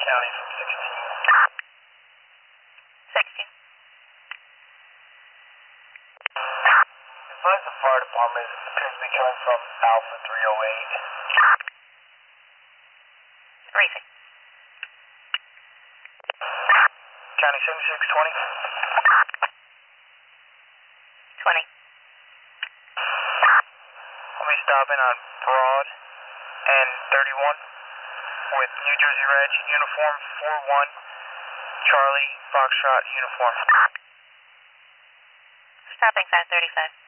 County from 16. 16. Advise the fire department appears to be coming from Alpha 308. Racing. County 7620. 20. We'll be stopping on Broad and 31 with New Jersey Reg uniform 41 Charlie Foxtrot uniform. Stopping 535.